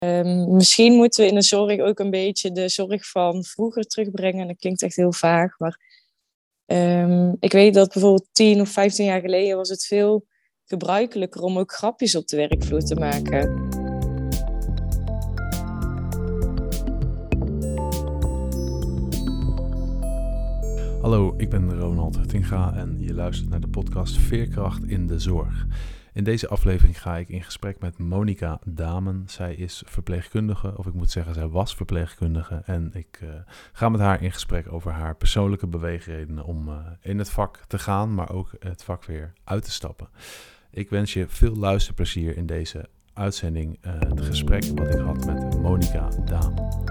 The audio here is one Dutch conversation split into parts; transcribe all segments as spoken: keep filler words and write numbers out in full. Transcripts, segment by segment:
Um, misschien moeten we in de zorg ook een beetje de zorg van vroeger terugbrengen. Dat klinkt echt heel vaag, maar um, ik weet dat bijvoorbeeld tien of vijftien jaar geleden was het veel gebruikelijker om ook grapjes op de werkvloer te maken. Hallo, ik ben Ronald Huttinga en je luistert naar de podcast Veerkracht in de Zorg. In deze aflevering ga ik in gesprek met Monica Damen. Zij is verpleegkundige, of ik moet zeggen, zij was verpleegkundige. En ik uh, ga met haar in gesprek over haar persoonlijke beweegredenen om uh, in het vak te gaan, maar ook het vak weer uit te stappen. Ik wens je veel luisterplezier in deze uitzending, uh, het gesprek wat ik had met Monica Damen.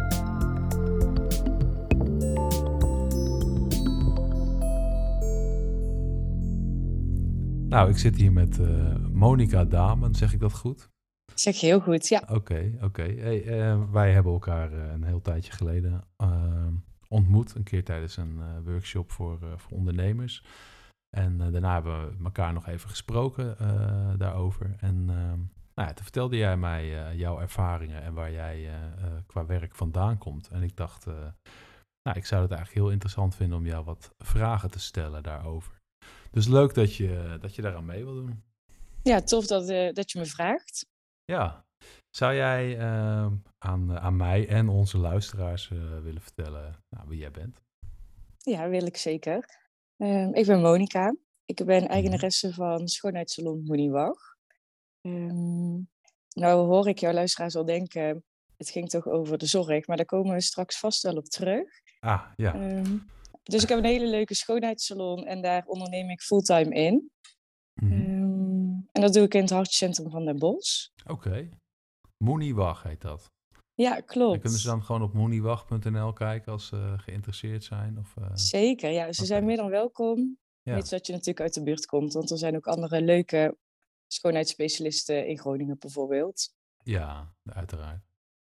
Nou, ik zit hier met uh, Monica Damen, zeg ik dat goed? Zeg je heel goed, ja. Oké, okay, oké. Okay. Hey, uh, wij hebben elkaar uh, een heel tijdje geleden uh, ontmoet. Een keer tijdens een uh, workshop voor, uh, voor ondernemers. En uh, daarna hebben we elkaar nog even gesproken uh, daarover. En uh, nou ja, toen vertelde jij mij uh, jouw ervaringen en waar jij uh, uh, qua werk vandaan komt. En ik dacht, uh, nou, ik zou het eigenlijk heel interessant vinden om jou wat vragen te stellen daarover. Dus leuk dat je, dat je daaraan mee wil doen. Ja, tof dat, uh, dat je me vraagt. Ja. Zou jij uh, aan, aan mij en onze luisteraars uh, willen vertellen nou, wie jij bent? Ja, wil ik zeker. Uh, ik ben Monica. Ik ben eigenaresse van schoonheidssalon Moeniewag. Um, nou hoor ik jouw luisteraars al denken, het ging toch over de zorg, maar daar komen we straks vast wel op terug. Ah, ja. Um, dus ik heb een hele leuke schoonheidssalon en daar onderneem ik fulltime in. Mm-hmm. Um, en dat doe ik in het hartcentrum van Den Bosch. Oké. Okay. Moeniewag heet dat. Ja, klopt. En kunnen ze dan gewoon op moeniewag punt n l kijken als ze geïnteresseerd zijn? Of, uh... Zeker, ja. Ze okay. zijn meer dan welkom. Ja. Weet dat je natuurlijk uit de buurt komt, want er zijn ook andere leuke schoonheidsspecialisten in Groningen bijvoorbeeld. Ja, uiteraard.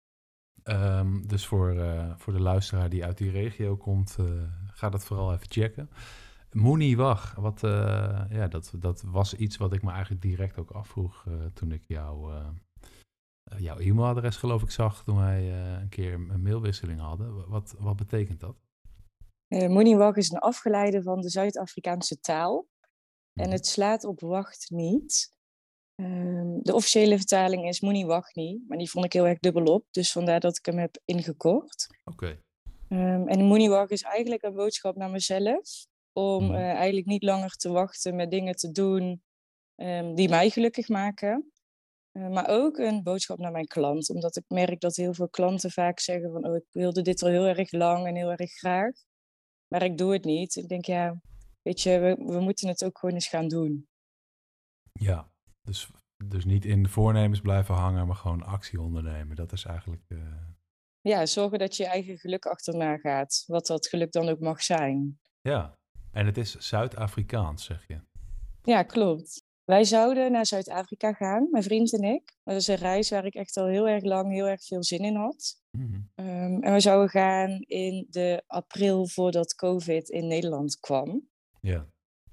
Um, dus voor, uh, voor de luisteraar die uit die regio komt, uh, ga dat vooral even checken. Moeniewag, wat, uh, ja, dat, dat was iets wat ik me eigenlijk direct ook afvroeg uh, toen ik jou, uh, jouw e-mailadres geloof ik zag toen wij uh, een keer een mailwisseling hadden. Wat, wat betekent dat? Uh, Moeniewag is een afgeleide van de Zuid-Afrikaanse taal en het slaat op wacht niet. Um, de officiële vertaling is Moeniewag niet, maar die vond ik heel erg dubbelop, dus vandaar dat ik hem heb ingekort. Oké. Okay. Um, en Moeniewag is eigenlijk een boodschap naar mezelf, om uh, eigenlijk niet langer te wachten met dingen te doen um, die mij gelukkig maken. Uh, maar ook een boodschap naar mijn klant, omdat ik merk dat heel veel klanten vaak zeggen van oh, ik wilde dit al heel erg lang en heel erg graag, maar ik doe het niet. Ik denk ja, weet je, we, we moeten het ook gewoon eens gaan doen. Ja, dus, dus niet in de voornemens blijven hangen, maar gewoon actie ondernemen. Dat is eigenlijk... Uh... Ja, zorgen dat je je eigen geluk achterna gaat, wat dat geluk dan ook mag zijn. Ja, en het is Zuid-Afrikaans, zeg je? Ja, klopt. Wij zouden naar Zuid-Afrika gaan, mijn vriend en ik. Dat is een reis waar ik echt al heel erg lang heel erg veel zin in had. Mm-hmm. Um, en we zouden gaan in de april voordat COVID in Nederland kwam. Ja.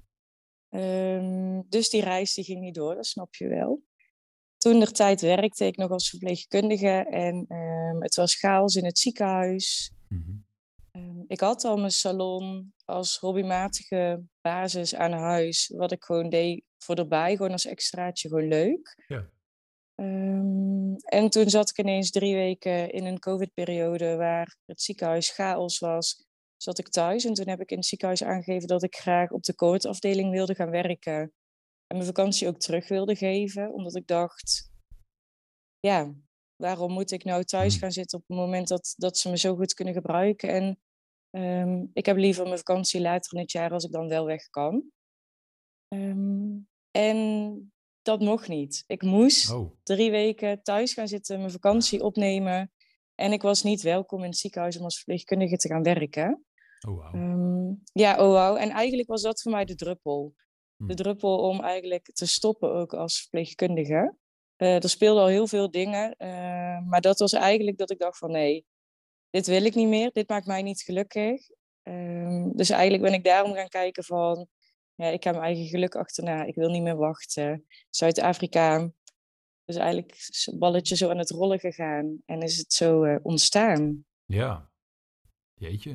Um, dus die reis die ging niet door, dat snap je wel. Toen der tijd werkte ik nog als verpleegkundige en um, het was chaos in het ziekenhuis. Mm-hmm. Um, ik had al mijn salon als hobbymatige basis aan huis, wat ik gewoon deed voor erbij, gewoon als extraatje, gewoon leuk. Ja. Um, en toen zat ik ineens drie weken in een COVID-periode waar het ziekenhuis chaos was, zat ik thuis. En toen heb ik in het ziekenhuis aangegeven dat ik graag op de COVID-afdeling wilde gaan werken. En mijn vakantie ook terug wilde geven, omdat ik dacht, ja, waarom moet ik nou thuis gaan zitten op het moment dat, dat ze me zo goed kunnen gebruiken? En um, ik heb liever mijn vakantie later in het jaar als ik dan wel weg kan. Um, en dat mocht niet. Ik moest oh. drie weken thuis gaan zitten, mijn vakantie opnemen. En ik was niet welkom in het ziekenhuis om als verpleegkundige te gaan werken. Oh, wow. Um, ja, oh wow. En eigenlijk was dat voor mij de druppel. Hm. De druppel om eigenlijk te stoppen ook als verpleegkundige. Uh, er speelden al heel veel dingen. Uh, maar dat was eigenlijk dat ik dacht van nee, dit wil ik niet meer. Dit maakt mij niet gelukkig. Um, dus eigenlijk ben ik daarom gaan kijken van... Ja, ik ga mijn eigen geluk achterna. Ik wil niet meer wachten. Zuid-Afrika. Dus eigenlijk is het balletje zo aan het rollen gegaan en is het zo uh, ontstaan. Ja, jeetje.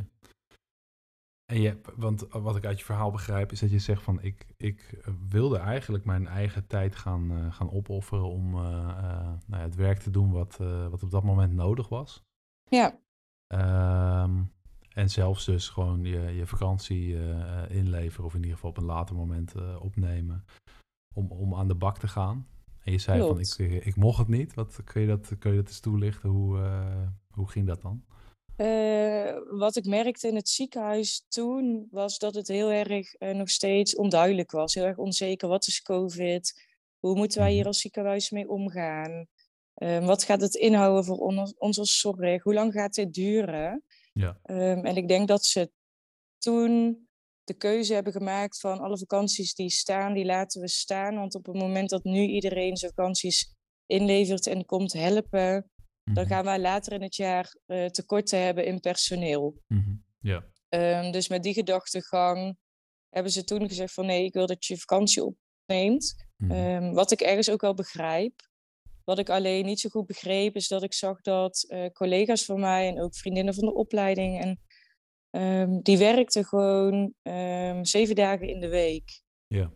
En je, want wat ik uit je verhaal begrijp is dat je zegt van ik, ik wilde eigenlijk mijn eigen tijd gaan, uh, gaan opofferen om uh, uh, nou ja, het werk te doen wat, uh, wat op dat moment nodig was. Ja. Um, en zelfs dus gewoon je, je vakantie uh, inleveren of in ieder geval op een later moment uh, opnemen om, om aan de bak te gaan. En je zei Klopt. van ik, ik mocht het niet. Wat, kun, je dat, kun je dat eens toelichten? Hoe, uh, hoe ging dat dan? Uh, wat ik merkte in het ziekenhuis toen was dat het heel erg uh, nog steeds onduidelijk was. Heel erg onzeker. Wat is COVID? Hoe moeten wij hier als ziekenhuis mee omgaan? Uh, wat gaat het inhouden voor on- ons als zorg? Hoe lang gaat dit duren? Ja. Um, en ik denk dat ze toen de keuze hebben gemaakt van alle vakanties die staan, die laten we staan. Want op het moment dat nu iedereen zijn vakanties inlevert en komt helpen, dan gaan wij later in het jaar uh, tekorten hebben in personeel. Mm-hmm. Ja. Um, dus met die gedachtegang hebben ze toen gezegd van nee, ik wil dat je vakantie opneemt. Mm-hmm. Um, wat ik ergens ook wel begrijp. Wat ik alleen niet zo goed begreep is dat ik zag dat uh, collega's van mij en ook vriendinnen van de opleiding, en um, die werkten gewoon um, zeven dagen in de week. Ja.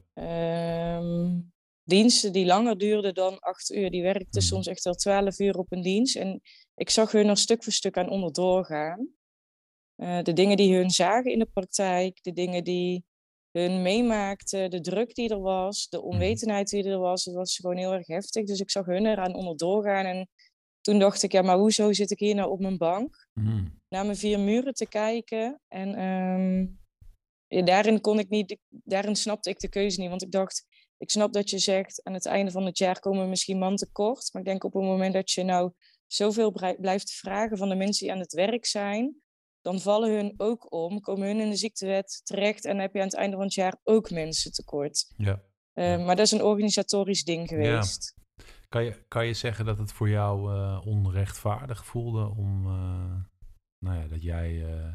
Um, diensten die langer duurden dan acht uur. Die werkten mm-hmm. soms echt wel twaalf uur op een dienst. En ik zag hun er stuk voor stuk aan onderdoor gaan. Uh, de dingen die hun zagen in de praktijk, de dingen die hun meemaakten, de druk die er was, de onwetendheid die er was, dat was gewoon heel erg heftig. Dus ik zag hun eraan onderdoor gaan. En toen dacht ik, ja, maar hoezo zit ik hier nou op mijn bank mm. naar mijn vier muren te kijken? En um, ja, daarin kon ik niet, daarin snapte ik de keuze niet. Want ik dacht, ik snap dat je zegt, aan het einde van het jaar komen we misschien man tekort. Maar ik denk op het moment dat je nou zoveel blijft vragen van de mensen die aan het werk zijn, dan vallen hun ook om, komen hun in de ziektewet terecht en dan heb je aan het einde van het jaar ook mensen tekort. Ja. Uh, ja. Maar dat is een organisatorisch ding geweest. Ja. Kan je, kan je zeggen dat het voor jou uh, onrechtvaardig voelde om, uh, nou ja, dat jij uh,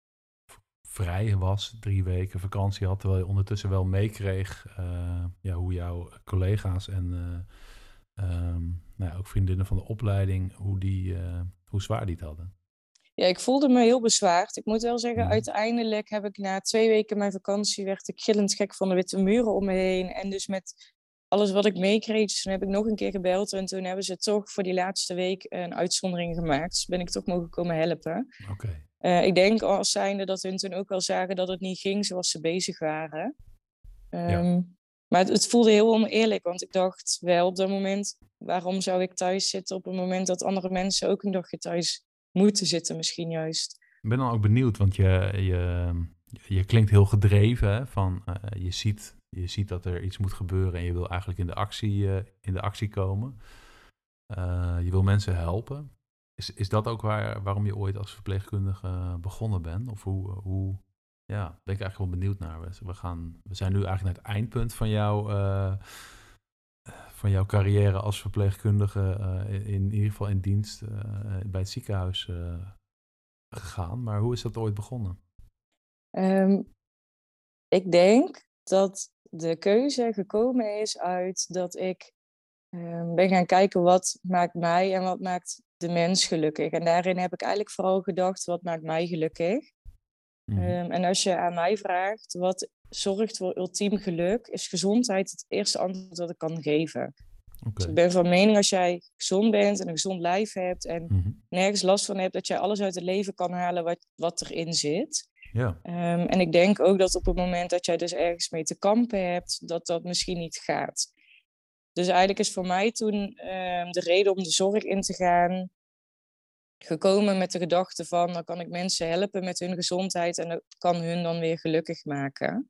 vrij was, drie weken vakantie had, terwijl je ondertussen wel meekreeg uh, ja, hoe jouw collega's en uh, um, nou ja, ook vriendinnen van de opleiding, hoe, die, uh, hoe zwaar die het hadden? Ja, ik voelde me heel bezwaard. Ik moet wel zeggen, Mm. uiteindelijk heb ik na twee weken mijn vakantie, werd ik gillend gek van de witte muren om me heen. En dus met alles wat ik meekreeg, dus toen heb ik nog een keer gebeld. En toen hebben ze toch voor die laatste week een uitzondering gemaakt. Dus ben ik toch mogen komen helpen. Okay. Uh, ik denk als zijnde dat hun toen ook wel zagen dat het niet ging zoals ze bezig waren. Um, Ja. Maar het, het voelde heel oneerlijk, want ik dacht wel op dat moment, waarom zou ik thuis zitten op het moment dat andere mensen ook een dagje thuis moeten zitten misschien juist. Ik ben dan ook benieuwd, want je, je, je klinkt heel gedreven. Hè? Van, uh, je, ziet, je ziet dat er iets moet gebeuren en je wil eigenlijk in de actie, uh, in de actie komen. Uh, je wil mensen helpen. Is, is dat ook waar, waarom je ooit als verpleegkundige begonnen bent? Of hoe, hoe ja, ben ik eigenlijk wel benieuwd naar. We, gaan, we zijn nu eigenlijk naar het eindpunt van, jou, uh, van jouw carrière als verpleegkundige, uh, in, in ieder geval in dienst uh, bij het ziekenhuis uh, gegaan. Maar hoe is dat ooit begonnen? Um, ik denk dat de keuze gekomen is uit dat ik um, ben gaan kijken wat maakt mij en wat maakt de mens gelukkig. En daarin heb ik eigenlijk vooral gedacht, wat maakt mij gelukkig? Mm-hmm. Um, en als je aan mij vraagt, wat zorgt voor ultiem geluk, is gezondheid het eerste antwoord dat ik kan geven. Okay. Dus ik ben van mening, als jij gezond bent en een gezond lijf hebt en mm-hmm. nergens last van hebt, dat jij alles uit het leven kan halen wat, wat erin zit. Ja. Um, en ik denk ook dat op het moment dat jij dus ergens mee te kampen hebt, dat dat misschien niet gaat. Dus eigenlijk is voor mij toen um, de reden om de zorg in te gaan gekomen met de gedachte van, dan kan ik mensen helpen met hun gezondheid en dat kan hun dan weer gelukkig maken.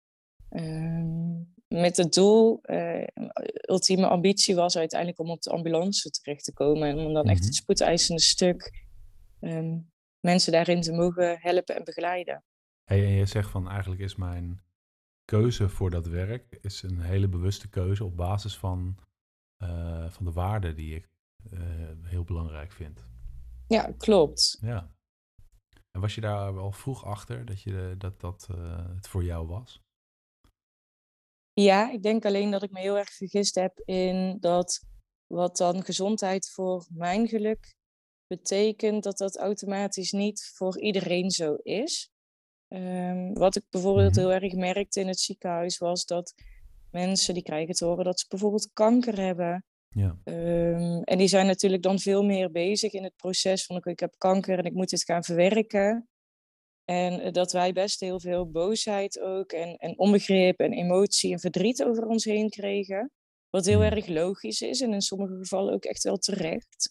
Um, met het doel, uh, ultieme ambitie was uiteindelijk om op de ambulance terecht te komen en om dan mm-hmm. echt het spoedeisende stuk um, mensen daarin te mogen helpen en begeleiden. Hey, en je zegt van, eigenlijk is mijn keuze voor dat werk is een hele bewuste keuze op basis van, uh, van de waarden die ik uh, heel belangrijk vind. Ja, klopt. Ja. En was je daar wel vroeg achter dat je, dat, dat uh, het voor jou was? Ja, ik denk alleen dat ik me heel erg vergist heb in dat wat dan gezondheid voor mijn geluk betekent, dat dat automatisch niet voor iedereen zo is. Um, wat ik bijvoorbeeld Mhm. heel erg merkte in het ziekenhuis was dat mensen die krijgen te horen dat ze bijvoorbeeld kanker hebben. Ja. Um, en die zijn natuurlijk dan veel meer bezig in het proces van oké, ik heb kanker en ik moet dit gaan verwerken. En uh, dat wij best heel veel boosheid ook en, en onbegrip en emotie en verdriet over ons heen kregen. Wat heel Mm. erg logisch is en in sommige gevallen ook echt wel terecht.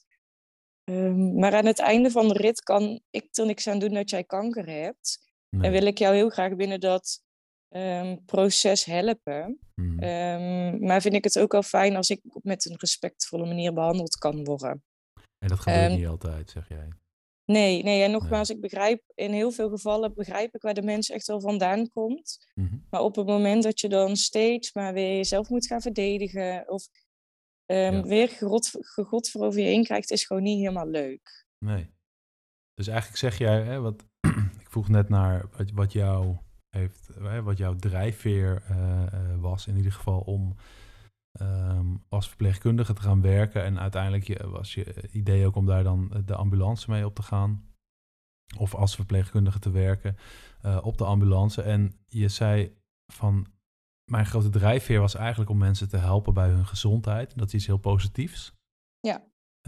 Um, maar aan het einde van de rit kan ik er niks aan doen dat jij kanker hebt. Nee. En wil ik jou heel graag binnen dat um, proces helpen. Mm. Um, maar vind ik het ook wel fijn als ik met een respectvolle manier behandeld kan worden. En dat gebeurt Um, niet altijd, zeg jij. nee, nee, en nogmaals, Nee. ik begrijp, in heel veel gevallen begrijp ik waar de mens echt wel vandaan komt. Mm-hmm. Maar op het moment dat je dan steeds maar weer jezelf moet gaan verdedigen of um, Ja. weer gegod, gegod voor over je heen krijgt, is gewoon niet helemaal leuk. Nee. Dus eigenlijk zeg jij, hè, wat, ik vroeg net naar wat, wat, jou heeft, hè, wat jouw drijfveer uh, uh, was in ieder geval om um, als verpleegkundige te gaan werken. En uiteindelijk je, was je idee ook om daar dan de ambulance mee op te gaan. Of als verpleegkundige te werken uh, op de ambulance. En je zei van, mijn grote drijfveer was eigenlijk om mensen te helpen bij hun gezondheid. Dat is iets heel positiefs. Ja.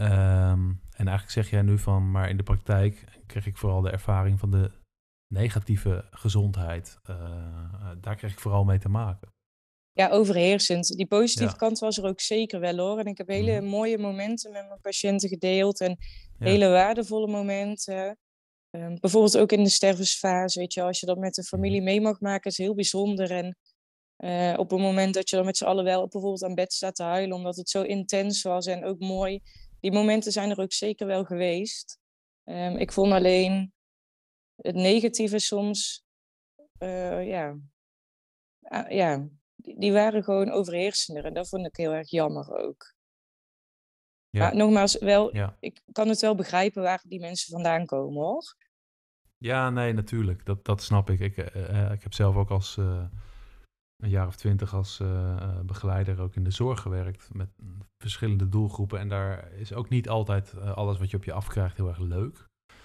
Um, en eigenlijk zeg jij nu van, maar in de praktijk kreeg ik vooral de ervaring van de negatieve gezondheid. Uh, uh, daar kreeg ik vooral mee te maken. Ja, overheersend. Die positieve Ja. kant was er ook zeker wel hoor. En ik heb hele Mm-hmm. mooie momenten met mijn patiënten gedeeld. En Ja. hele waardevolle momenten. Um, bijvoorbeeld ook in de stervensfase. Weet je, als je dat met de familie mee mag maken, is heel bijzonder. En uh, op het moment dat je dan met z'n allen wel bijvoorbeeld aan bed staat te huilen, omdat het zo intens was en ook mooi. Die momenten zijn er ook zeker wel geweest. Um, ik vond alleen het negatieve soms, uh, ja, uh, ja, die, die waren gewoon overheersender. En dat vond ik heel erg jammer ook. Ja. Maar nogmaals, wel, Ja. ik kan het wel begrijpen waar die mensen vandaan komen, hoor. Ja, nee, natuurlijk. Dat, dat snap ik. Ik, uh, ik heb zelf ook als uh, een jaar of twintig als uh, begeleider ook in de zorg gewerkt met verschillende doelgroepen. En daar is ook niet altijd uh, alles wat je op je afkrijgt heel erg leuk.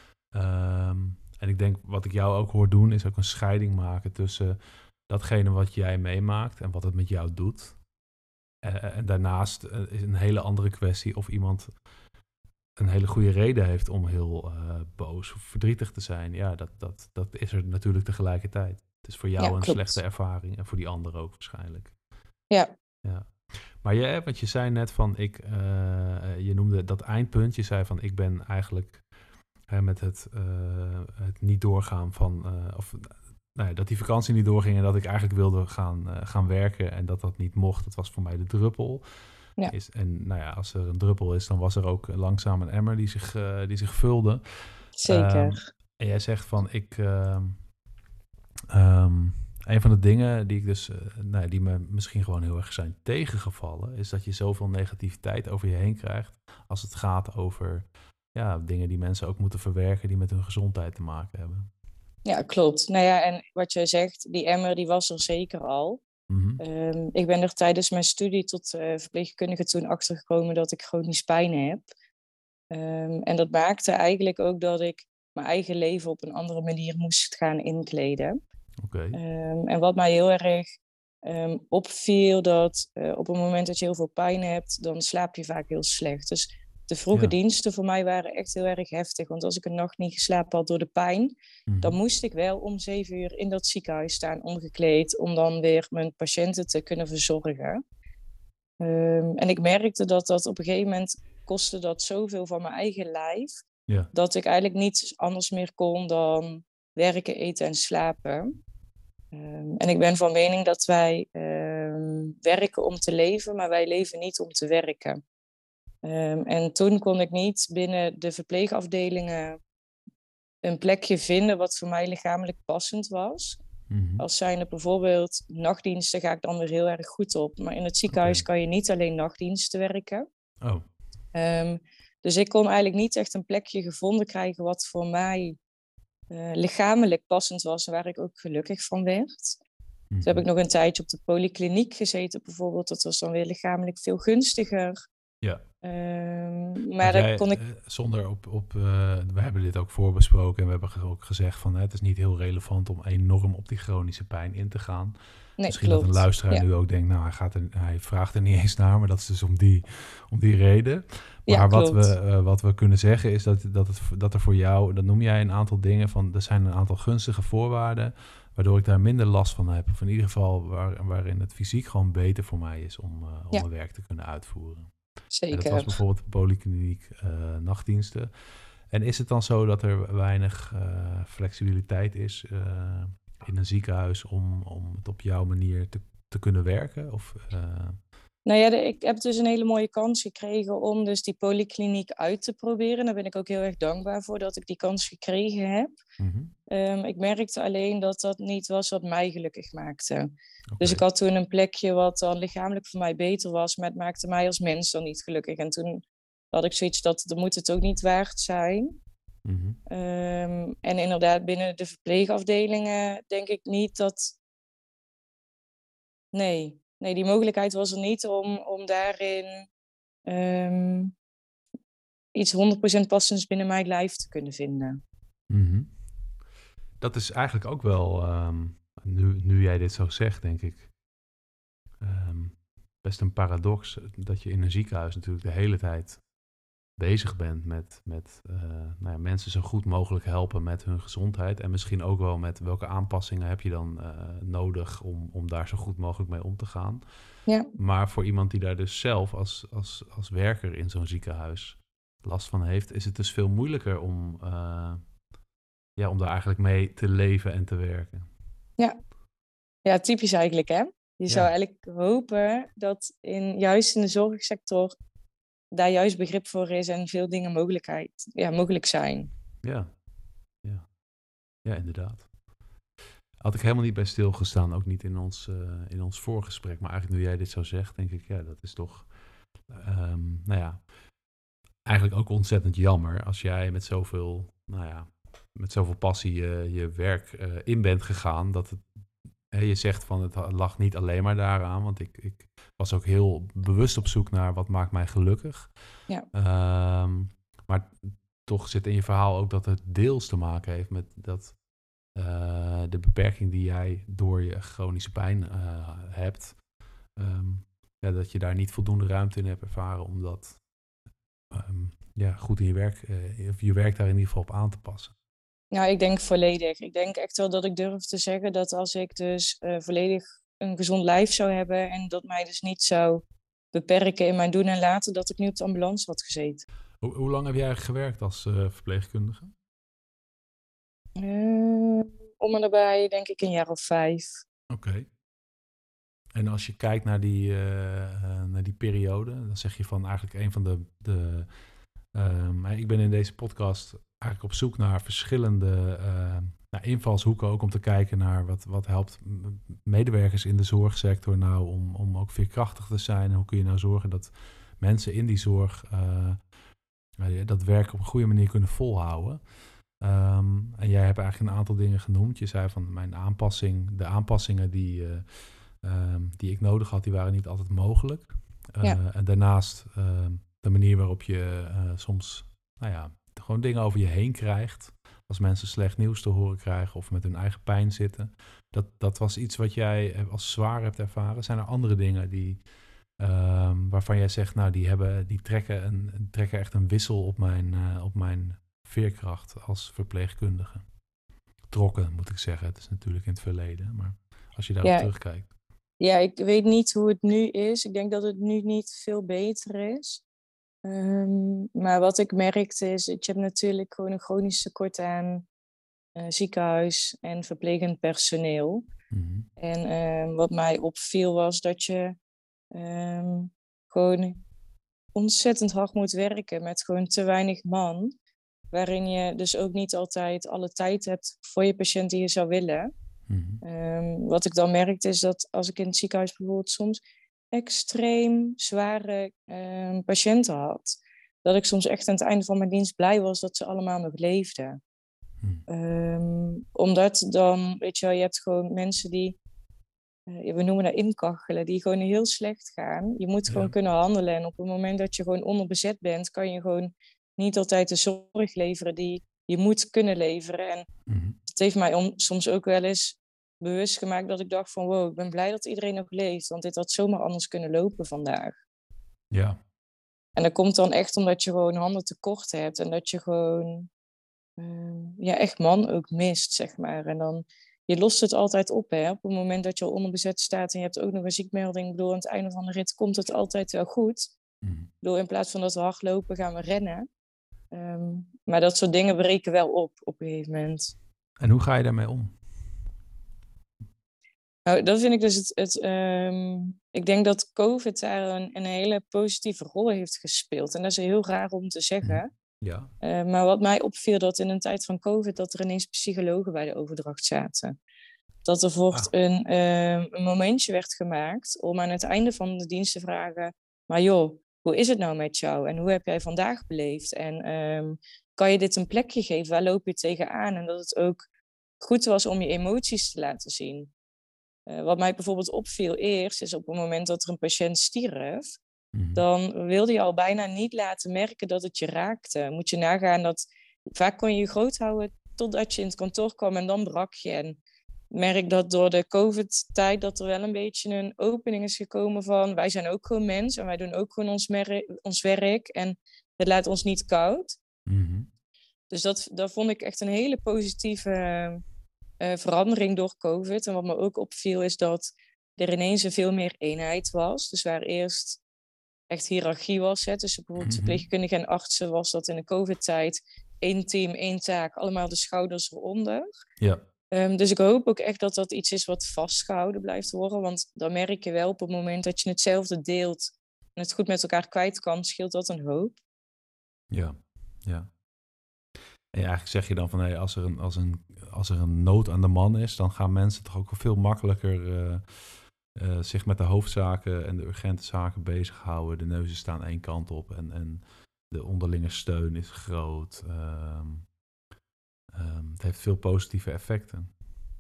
Um, en ik denk, wat ik jou ook hoor doen, is ook een scheiding maken tussen datgene wat jij meemaakt en wat het met jou doet. Uh, en daarnaast uh, is een hele andere kwestie of iemand een hele goede reden heeft om heel uh, boos of verdrietig te zijn. Ja, dat, dat, dat is er natuurlijk tegelijkertijd. Het is voor jou Ja, een klopt. slechte ervaring en voor die ander ook waarschijnlijk. Ja. Ja. Maar je, want je zei net van, ik, uh, je noemde dat eindpunt, je zei van, ik ben eigenlijk hè, met het, uh, het niet doorgaan van, uh, of nou ja, dat die vakantie niet doorging en dat ik eigenlijk wilde gaan, uh, gaan werken en dat dat niet mocht. Dat was voor mij de druppel. Ja. Is, en nou ja, als er een druppel is, dan was er ook langzaam een emmer die zich, uh, die zich vulde. Zeker. Um, en jij zegt van, ik... Uh, um, een van de dingen die ik dus, uh, nou, die me misschien gewoon heel erg zijn tegengevallen, is dat je zoveel negativiteit over je heen krijgt als het gaat over ja, dingen die mensen ook moeten verwerken die met hun gezondheid te maken hebben. Ja, klopt. Nou ja, en wat jij zegt, die emmer die was er zeker al. Mm-hmm. Um, ik ben er tijdens mijn studie tot uh, verpleegkundige toen achtergekomen dat ik chronisch pijn heb. Um, en dat maakte eigenlijk ook dat ik mijn eigen leven op een andere manier moest gaan inkleden. Okay. Um, en wat mij heel erg um, opviel, dat uh, op het moment dat je heel veel pijn hebt, dan slaap je vaak heel slecht. Dus de vroege Ja. diensten voor mij waren echt heel erg heftig. Want als ik een nacht niet geslapen had door de pijn, Mm-hmm. dan moest ik wel om zeven uur in dat ziekenhuis staan ongekleed om dan weer mijn patiënten te kunnen verzorgen. Um, en ik merkte dat dat op een gegeven moment kostte dat zoveel van mijn eigen lijf, Ja. dat ik eigenlijk niets anders meer kon dan werken, eten en slapen. Um, en ik ben van mening dat wij um, werken om te leven, maar wij leven niet om te werken. Um, en toen kon ik niet binnen de verpleegafdelingen een plekje vinden wat voor mij lichamelijk passend was. Mm-hmm. Als zijnde bijvoorbeeld nachtdiensten ga ik dan weer heel erg goed op. Maar in het ziekenhuis Okay. kan je niet alleen nachtdiensten werken. Oh. Um, dus ik kon eigenlijk niet echt een plekje gevonden krijgen wat voor mij uh, lichamelijk passend was en waar ik ook gelukkig van werd. Mm-hmm. Toen heb ik nog een tijdje op de polykliniek gezeten bijvoorbeeld. Dat was dan weer lichamelijk veel gunstiger. Ja. Um, maar Want daar jij, kon ik... eh, zonder op, op uh, we hebben dit ook voorbesproken en we hebben ook gezegd van hè, het is niet heel relevant om enorm op die chronische pijn in te gaan. Nee, Misschien dat een klopt. luisteraar Ja, nu ook denkt, nou hij, gaat er, hij vraagt er niet eens naar, maar dat is dus om die, om die reden. ja, Maar wat we, klopt. uh, wat we kunnen zeggen is dat, dat, het, dat er voor jou, dat noem jij een aantal dingen van, er zijn een aantal gunstige voorwaarden, waardoor ik daar minder last van heb. Of in ieder geval waar, waarin het fysiek gewoon beter voor mij is om, uh, om Ja, mijn werk te kunnen uitvoeren. En dat was zeker. bijvoorbeeld de polykliniek uh, nachtdiensten. En is het dan zo dat er weinig uh, flexibiliteit is uh, in een ziekenhuis om, om het op jouw manier te, te kunnen werken? Of, uh... Nou ja, de, ik heb dus een hele mooie kans gekregen om dus die polykliniek uit te proberen. Daar ben ik ook heel erg dankbaar voor dat ik die kans gekregen heb. Mm-hmm. Um, ik merkte alleen dat dat niet was wat mij gelukkig maakte. Okay. Dus ik had toen een plekje wat dan lichamelijk voor mij beter was, maar het maakte mij als mens dan niet gelukkig. En toen had ik zoiets dat, dan moet het ook niet waard zijn. Mm-hmm. Um, en inderdaad, binnen de verpleegafdelingen denk ik niet dat... Nee, nee die mogelijkheid was er niet om, om daarin um, iets honderd procent passends binnen mijn lijf te kunnen vinden. Mm-hmm. Dat is eigenlijk ook wel, um, nu, nu jij dit zo zegt, denk ik, um, best een paradox dat je in een ziekenhuis natuurlijk de hele tijd bezig bent met, met uh, nou ja, mensen zo goed mogelijk helpen met hun gezondheid. En misschien ook wel met welke aanpassingen heb je dan uh, nodig om, om daar zo goed mogelijk mee om te gaan. Ja. Maar voor iemand die daar dus zelf als, als, als werker in zo'n ziekenhuis last van heeft, is het dus veel moeilijker om, uh, ja, om daar eigenlijk mee te leven en te werken. Ja, ja typisch eigenlijk hè. Je ja. zou eigenlijk hopen dat in, juist in de zorgsector daar juist begrip voor is en veel dingen mogelijkheid, ja, mogelijk zijn. Ja. Ja. Ja, inderdaad. Had ik helemaal niet bij stilgestaan, ook niet in ons, uh, in ons voorgesprek. Maar eigenlijk nu jij dit zo zegt, denk ik, ja, dat is toch, um, nou ja, eigenlijk ook ontzettend jammer als jij met zoveel, nou ja, met zoveel passie uh, je werk uh, in bent gegaan. Dat het, hè, je zegt van het lag niet alleen maar daaraan, want ik, ik was ook heel bewust op zoek naar wat maakt mij gelukkig. Ja. Um, maar toch zit in je verhaal ook dat het deels te maken heeft met dat uh, de beperking die jij door je chronische pijn uh, hebt, um, ja, dat je daar niet voldoende ruimte in hebt ervaren om dat um, ja, goed in je werk, uh, of je werk daar in ieder geval op aan te passen. Nou, ik denk volledig. Ik denk echt wel dat ik durf te zeggen dat als ik dus uh, volledig een gezond lijf zou hebben en dat mij dus niet zou beperken in mijn doen en laten, dat ik nu op de ambulance had gezeten. Hoe, hoe lang heb jij gewerkt als uh, verpleegkundige? Uh, om en nabij denk ik een jaar of vijf. Oké. Okay. En als je kijkt naar die, uh, uh, naar die periode, dan zeg je van eigenlijk een van de... de um, ik ben in deze podcast eigenlijk op zoek naar verschillende uh, nou, invalshoeken, ook om te kijken naar wat, wat helpt medewerkers in de zorgsector nou om, om ook veerkrachtig te zijn. En hoe kun je nou zorgen dat mensen in die zorg uh, dat werk op een goede manier kunnen volhouden. Um, en jij hebt eigenlijk een aantal dingen genoemd. Je zei van mijn aanpassing, de aanpassingen die, uh, um, die ik nodig had, die waren niet altijd mogelijk. Uh, ja. En daarnaast uh, de manier waarop je uh, soms, nou ja, gewoon dingen over je heen krijgt. Als mensen slecht nieuws te horen krijgen of met hun eigen pijn zitten. Dat, dat was iets wat jij als zwaar hebt ervaren. Zijn er andere dingen die, um, waarvan jij zegt, nou die, hebben, die trekken, een, trekken echt een wissel op mijn, uh, op mijn veerkracht als verpleegkundige? Trokken, moet ik zeggen. Het is natuurlijk in het verleden, maar als je daarop ja, terugkijkt. Ja, ik weet niet hoe het nu is. Ik denk dat het nu niet veel beter is. Um, maar wat ik merkte is, je hebt natuurlijk gewoon een chronisch tekort aan uh, ziekenhuis en verplegend personeel. Mm-hmm. En um, wat mij opviel was dat je um, gewoon ontzettend hard moet werken met gewoon te weinig man. Waarin je dus ook niet altijd alle tijd hebt voor je patiënt die je zou willen. Mm-hmm. Um, wat ik dan merkte is dat als ik in het ziekenhuis bijvoorbeeld soms extreem zware um, patiënten had, dat ik soms echt aan het einde van mijn dienst blij was dat ze allemaal nog leefden. Mm. Um, omdat dan, weet je wel, je hebt gewoon mensen die uh, we noemen dat inkachelen, die gewoon heel slecht gaan. Je moet gewoon Ja. kunnen handelen. En op het moment dat je gewoon onderbezet bent, kan je gewoon niet altijd de zorg leveren die je moet kunnen leveren. En Mm-hmm. het heeft mij om, soms ook wel eens bewust gemaakt dat ik dacht van wow, ik ben blij dat iedereen nog leeft. Want dit had zomaar anders kunnen lopen vandaag. Ja. En dat komt dan echt omdat je gewoon handen tekort hebt. En dat je gewoon uh, ja, echt man ook mist, zeg maar. En dan, je lost het altijd op, hè. Op het moment dat je al onderbezet staat en je hebt ook nog een ziekmelding. Ik bedoel, aan het einde van de rit komt het altijd wel goed. Mm-hmm. Ik bedoel, in plaats van dat we hard lopen, gaan we rennen. Um, maar dat soort dingen breken wel op, op een gegeven moment. En hoe ga je daarmee om? Nou, dat vind ik dus het... het um, ik denk dat COVID daar een, een hele positieve rol heeft gespeeld. En dat is heel raar om te zeggen. Mm-hmm. Ja. Uh, maar wat mij opviel, dat in een tijd van COVID, dat er ineens psychologen bij de overdracht zaten. Dat er voort ah. een, uh, een momentje werd gemaakt om aan het einde van de dienst te vragen, maar joh, hoe is het nou met jou? En hoe heb jij vandaag beleefd? En um, kan je dit een plekje geven? Waar loop je tegenaan? En dat het ook goed was om je emoties te laten zien. Uh, wat mij bijvoorbeeld opviel eerst, is op het moment dat er een patiënt stierf, mm-hmm. dan wilde je al bijna niet laten merken dat het je raakte. Moet je nagaan dat vaak kon je je groot houden totdat je in het kantoor kwam en dan brak je. En ik merk dat door de COVID-tijd dat er wel een beetje een opening is gekomen van wij zijn ook gewoon mens en wij doen ook gewoon ons, mer- ons werk en het laat ons niet koud. Mm-hmm. Dus dat, dat vond ik echt een hele positieve uh, verandering door COVID. En wat me ook opviel is dat er ineens een veel meer eenheid was. Dus waar eerst echt hiërarchie was, hè, tussen bijvoorbeeld Mm-hmm. verpleegkundigen en artsen, was dat in de COVID-tijd één team, één taak, allemaal de schouders eronder. Ja. Um, dus ik hoop ook echt dat dat iets is wat vastgehouden blijft worden. Want dan merk je wel op het moment dat je hetzelfde deelt en het goed met elkaar kwijt kan, scheelt dat een hoop. Ja, ja. En eigenlijk zeg je dan van, hey, als, er een, als, een, als er een nood aan de man is, dan gaan mensen toch ook veel makkelijker uh, uh, zich met de hoofdzaken en de urgente zaken bezighouden. De neuzen staan één kant op en, en de onderlinge steun is groot. Um, um, het heeft veel positieve effecten.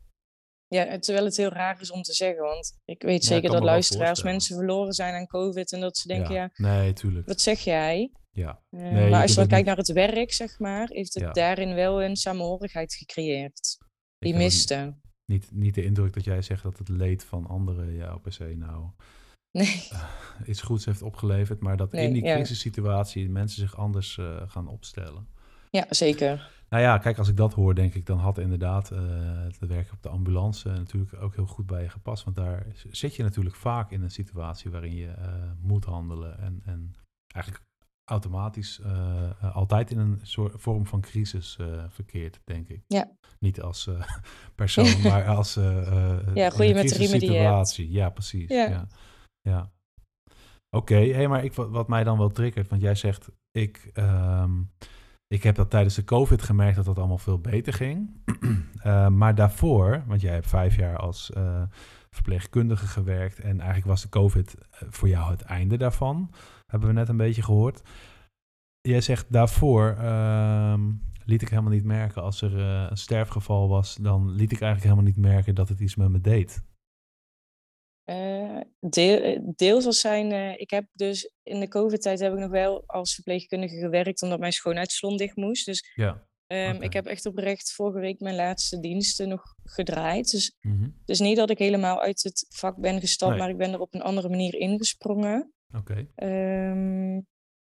Ja, terwijl het heel raar is om te zeggen, want ik weet ja, zeker ik dat luisteraars mensen verloren zijn aan COVID en dat ze denken, ja, ja nee, tuurlijk. Wat zeg jij? Ja. Uh, Nee, maar als je dan kijkt niet... naar het werk, zeg maar, heeft het ja. daarin wel een samenhorigheid gecreëerd. Die miste. Niet, niet de indruk dat jij zegt dat het leed van anderen jou per se nou nee. uh, iets goeds heeft opgeleverd, maar dat nee, in die ja. crisissituatie mensen zich anders uh, gaan opstellen. Ja, zeker. Nou ja, kijk, als ik dat hoor, denk ik, dan had inderdaad uh, het werk op de ambulance uh, natuurlijk ook heel goed bij je gepast. Want daar zit je natuurlijk vaak in een situatie waarin je uh, moet handelen en, en eigenlijk automatisch uh, altijd in een soort vorm van crisis uh, verkeert, denk ik. Ja. Niet als uh, persoon, maar als uh, uh, ja, goeie met de riemen die je hebt. Ja, precies. Ja. Ja. Ja. Oké, okay, hey, maar ik, wat mij dan wel triggert, want jij zegt, ik, um, ik heb dat tijdens de COVID gemerkt dat dat allemaal veel beter ging. uh, maar daarvoor, want jij hebt vijf jaar als uh, verpleegkundige gewerkt en eigenlijk was de COVID voor jou het einde daarvan. Hebben we net een beetje gehoord. Jij zegt daarvoor uh, liet ik helemaal niet merken. Als er uh, een sterfgeval was, dan liet ik eigenlijk helemaal niet merken dat het iets met me deed. Uh, deel, deels als zijn... Uh, ik heb dus in de COVID-tijd heb ik nog wel als verpleegkundige gewerkt, omdat mijn schoonheidssalon dicht moest. Dus ja, um, okay. ik heb echt oprecht vorige week mijn laatste diensten nog gedraaid. Dus mm-hmm. het is niet dat ik helemaal uit het vak ben gestapt, nee. maar ik ben er op een andere manier ingesprongen. Oké. Okay. Um,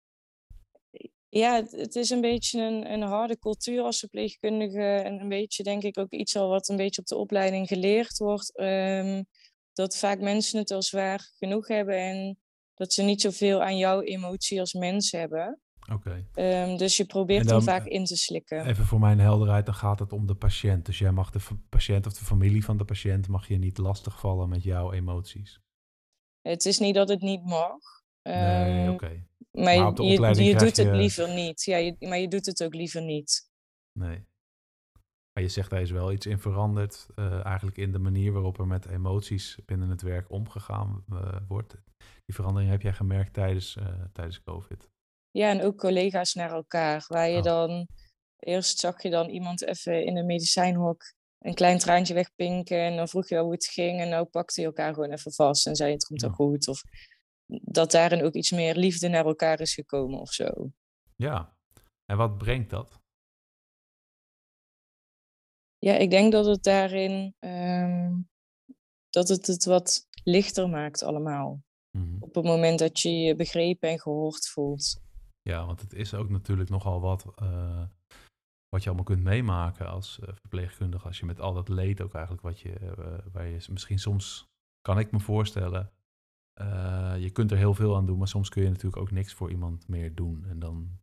ja, het, het is een beetje een, een harde cultuur als verpleegkundige. En een beetje, denk ik, ook iets al wat een beetje op de opleiding geleerd wordt. Um, dat vaak mensen het al zwaar genoeg hebben en dat ze niet zoveel aan jouw emotie als mens hebben. Oké. Okay. Um, dus je probeert dan, hem vaak in te slikken. Even voor mijn helderheid, dan gaat het om de patiënt. Dus jij mag de patiënt of de familie van de patiënt mag je niet lastigvallen met jouw emoties. Het is niet dat het niet mag. Um, nee, oké. Okay. Maar, maar je, je doet je... het liever niet. Ja, je, maar je doet het ook liever niet. Nee. Maar je zegt, daar is wel iets in veranderd. Uh, eigenlijk in de manier waarop er met emoties binnen het werk omgegaan uh, wordt. Die verandering heb jij gemerkt tijdens, uh, tijdens COVID. Ja, en ook collega's naar elkaar. Waar je oh. dan... Eerst zag je dan iemand even in een medicijnhok een klein traantje wegpinken en dan vroeg je wel hoe het ging en nou pakte je elkaar gewoon even vast en zei het komt wel Ja. goed. Of dat daarin ook iets meer liefde naar elkaar is gekomen of zo. Ja. En wat brengt dat? Ja, ik denk dat het daarin, ehm, dat het het wat lichter maakt allemaal. Mhm. Op het moment dat je je begrepen en gehoord voelt. Ja, want het is ook natuurlijk nogal wat, uh, wat je allemaal kunt meemaken als uh, verpleegkundige. Als je met al dat leed ook eigenlijk wat je, uh, waar je misschien soms, kan ik me voorstellen, uh, je kunt er heel veel aan doen, maar soms kun je natuurlijk ook niks voor iemand meer doen. En dan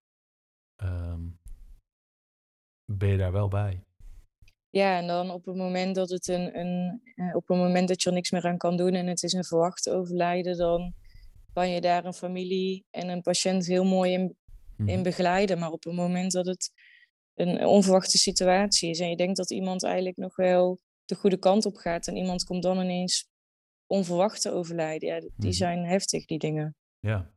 um, ben je daar wel bij. Ja, en dan op het moment dat het een, een uh, op het moment dat je er niks meer aan kan doen en het is een verwacht overlijden, dan kan je daar een familie en een patiënt heel mooi in, Mm-hmm. in begeleiden. Maar op het moment dat het een onverwachte situatie is en je denkt dat iemand eigenlijk nog wel de goede kant op gaat en iemand komt dan ineens onverwacht te overlijden, ja, die Mm-hmm. zijn heftig, die dingen. Ja.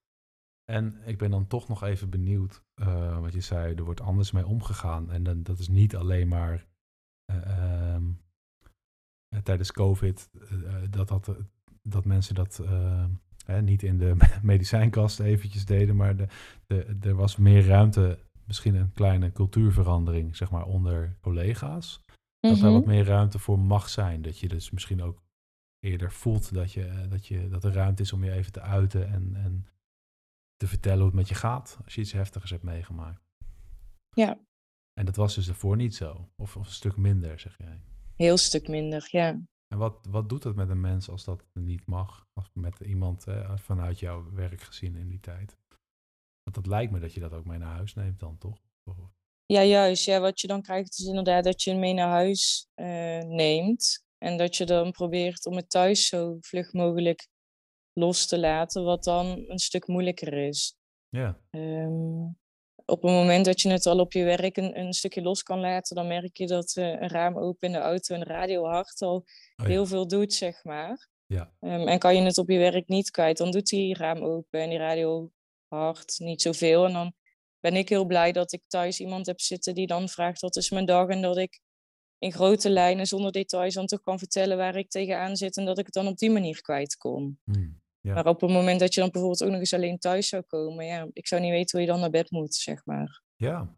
En ik ben dan toch nog even benieuwd, uh, wat je zei, er wordt anders mee omgegaan. En dan, dat is niet alleen maar uh, um, tijdens COVID, uh, dat, dat, dat mensen dat uh, hè, niet in de medicijnkast eventjes deden, maar de, de, er was meer ruimte, misschien een kleine cultuurverandering, zeg maar, onder collega's. Dat Mm-hmm. daar wat meer ruimte voor mag zijn. Dat je dus misschien ook eerder voelt dat, je, dat, je, dat er ruimte is om je even te uiten en... en te vertellen hoe het met je gaat als je iets heftigers hebt meegemaakt. Ja. En dat was dus daarvoor niet zo. Of, of een stuk minder, zeg jij. Heel stuk minder, ja. En wat, wat doet dat met een mens als dat niet mag? Of met iemand eh, vanuit jouw werk gezien in die tijd? Want dat lijkt me dat je dat ook mee naar huis neemt dan, toch? Of... Ja, juist. Ja, wat je dan krijgt is inderdaad dat je hem mee naar huis uh, neemt. En dat je dan probeert om het thuis zo vlug mogelijk los te laten, wat dan een stuk moeilijker is. Ja. Um, op het moment dat je het al op je werk een, een stukje los kan laten, dan merk je dat uh, een raam open in de auto en de radio hard al oh, ja. heel veel doet, zeg maar. Ja. Um, en kan je het op je werk niet kwijt, dan doet die raam open en die radio hard niet zoveel. En dan ben ik heel blij dat ik thuis iemand heb zitten die dan vraagt wat is mijn dag en dat ik in grote lijnen zonder details dan toch kan vertellen waar ik tegenaan zit en dat ik het dan op die manier kwijt kon. Hmm. Ja. Maar op het moment dat je dan bijvoorbeeld ook nog eens alleen thuis zou komen, ja, ik zou niet weten hoe je dan naar bed moet, zeg maar. Ja.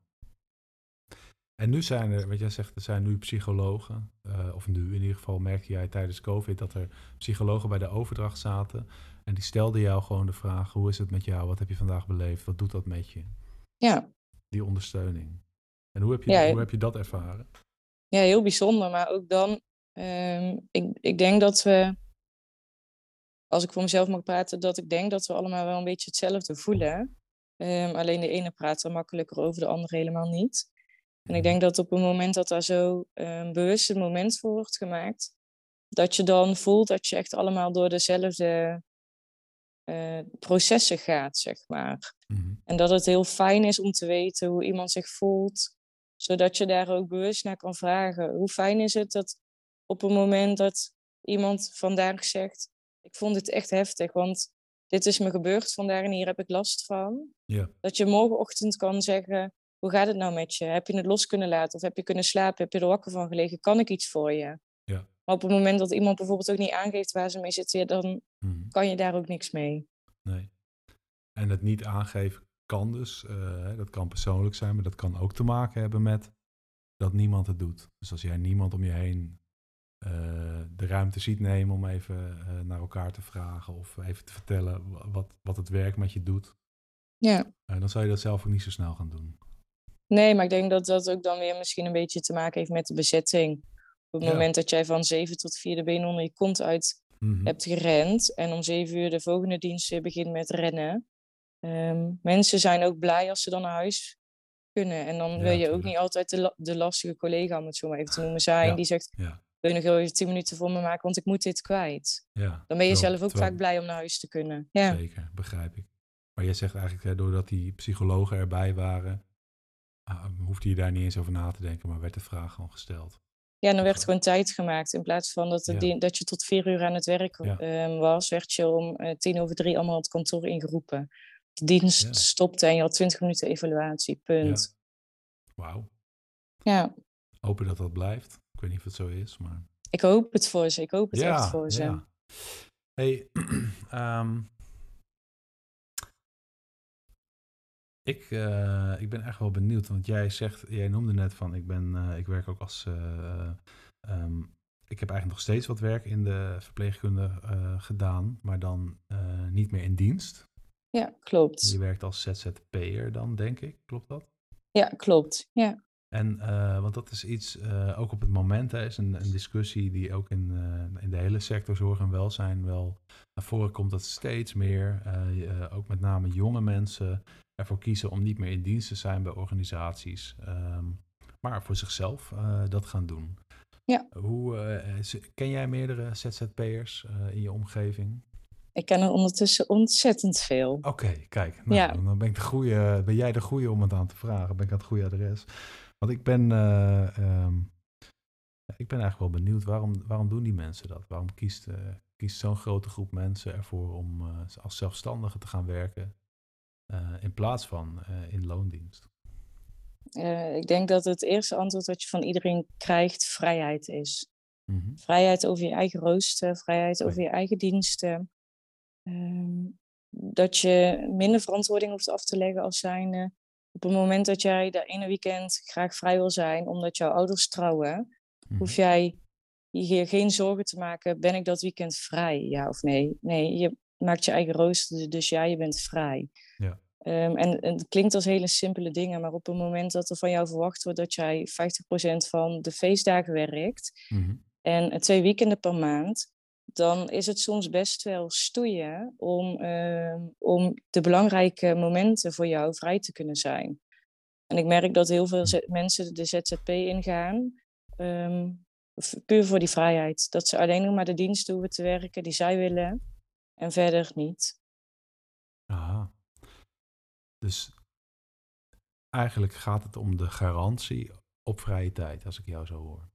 En nu zijn er, wat jij zegt, er zijn nu psychologen, uh, of nu in ieder geval merkte jij tijdens COVID dat er psychologen bij de overdracht zaten. En die stelden jou gewoon de vraag, hoe is het met jou? Wat heb je vandaag beleefd? Wat doet dat met je? Ja. Die ondersteuning. En hoe heb je, ja, hoe heb je dat ervaren? Ja, heel bijzonder. Maar ook dan, um, ik, ik denk dat we, als ik voor mezelf mag praten, dat ik denk dat we allemaal wel een beetje hetzelfde voelen. Um, alleen de ene praat er makkelijker over, de andere helemaal niet. En ik denk dat op het moment dat daar zo um, bewust een moment voor wordt gemaakt, dat je dan voelt dat je echt allemaal door dezelfde uh, processen gaat, zeg maar. Mm-hmm. En dat het heel fijn is om te weten hoe iemand zich voelt, zodat je daar ook bewust naar kan vragen. Hoe fijn is het dat op het moment dat iemand vandaag zegt, ik vond dit echt heftig, want dit is me gebeurd vandaag en hier heb ik last van. Yeah. Dat je morgenochtend kan zeggen, hoe gaat het nou met je? Heb je het los kunnen laten of heb je kunnen slapen? Heb je er wakker van gelegen? Kan ik iets voor je? Yeah. Maar op het moment dat iemand bijvoorbeeld ook niet aangeeft waar ze mee zit, ja, dan mm-hmm. kan je daar ook niks mee. Nee. En het niet aangeven kan dus, uh, dat kan persoonlijk zijn, maar dat kan ook te maken hebben met dat niemand het doet. Dus als jij niemand om je heen uh, de ruimte ziet nemen om even uh, naar elkaar te vragen of even te vertellen wat, wat het werk met je doet, ja. uh, dan zou je dat zelf ook niet zo snel gaan doen. Nee, maar ik denk dat dat ook dan weer misschien een beetje te maken heeft met de bezetting. Op het ja. moment dat jij van zeven tot vier de benen onder je kont uit mm-hmm. hebt gerend en om zeven uur de volgende dienst weer begint met rennen. Um, mensen zijn ook blij als ze dan naar huis kunnen. En dan ja, wil je tuurlijk. ook niet altijd de, la- de lastige collega, om het zo maar even te noemen, zijn. Ja. Die zegt, ja. wil je nog heel even tien minuten voor me maken, want ik moet dit kwijt. Ja, dan ben je terwijl, zelf ook terwijl... vaak blij om naar huis te kunnen. Ja. Zeker, begrijp ik. Maar jij zegt eigenlijk, hè, doordat die psychologen erbij waren, uh, hoefde je daar niet eens over na te denken, maar werd de vraag gewoon gesteld. Ja, dan werd gewoon tijd gemaakt. In plaats van dat, het, ja. dat je tot vier uur aan het werk ja. um, was, werd je om uh, tien over drie allemaal het kantoor ingeroepen. De dienst ja. stopte en je had twintig minuten evaluatie, punt. Ja. Wauw. Ja. Hopen dat dat blijft. Ik weet niet of het zo is, maar... Ik hoop het voor ze. Ik hoop het echt Ja, voor ze. ja. Hey, ehm, ik, eh, ik ben echt wel benieuwd, want jij zegt, jij noemde net van, ik ben, eh, ik werk ook als, eh, ehm, ik heb eigenlijk nog steeds wat werk in de verpleegkunde eh, gedaan, maar dan eh, niet meer in dienst. Ja, Je klopt. werkt als Z Z P'er dan, denk ik. Klopt dat? Ja, klopt. Ja. En, eh, want dat is iets, eh, ook op het moment, hè, is een, een discussie die ook in, eh, in de hele sector zorg en welzijn wel naar voren komt, dat steeds meer, eh, je- eh, ook met name jonge mensen, ervoor kiezen om niet meer in dienst te zijn bij organisaties, ehm, maar voor zichzelf eh, dat gaan doen. Ja. Hoe, eh, is- ken jij meerdere Z Z P'ers eh, in je omgeving? Ik ken er ondertussen ontzettend veel. Oké, kijk, nou, Ja. dan ben, ik de goeie, ben jij de goeie om het aan te vragen. Ben ik aan het goede adres. Want ik ben, eh, ehm, ik ben eigenlijk wel benieuwd, waarom, waarom doen die mensen dat? Waarom kiest, eh, kiest zo'n grote groep mensen ervoor om eh, als zelfstandige te gaan werken eh, in plaats van eh, in loondienst? Eh, ik denk dat het eerste antwoord dat je van iedereen krijgt vrijheid is. Mhm. Vrijheid over je eigen rooster, vrijheid Oh over ja. je eigen diensten. Ehm, dat je minder verantwoording hoeft af te leggen als zijnde. Op het moment dat jij dat ene weekend graag vrij wil zijn omdat jouw ouders trouwen, Mhm. hoef jij je geen zorgen te maken, ben ik dat weekend vrij, ja of nee? Nee, je maakt je eigen rooster, dus ja, je bent vrij. Ja. Um, en, en het klinkt als hele simpele dingen, maar op het moment dat er van jou verwacht wordt dat jij vijftig procent van de feestdagen werkt Mhm. en twee weekenden per maand, dan is het soms best wel stoeien om, uh, om de belangrijke momenten voor jou vrij te kunnen zijn. En ik merk dat heel veel z- mensen de Z Z P ingaan, um, puur voor die vrijheid. Dat ze alleen nog maar de diensten hoeven te werken die zij willen en verder niet. Aha. Dus eigenlijk gaat het om de garantie op vrije tijd, als ik jou zo hoor.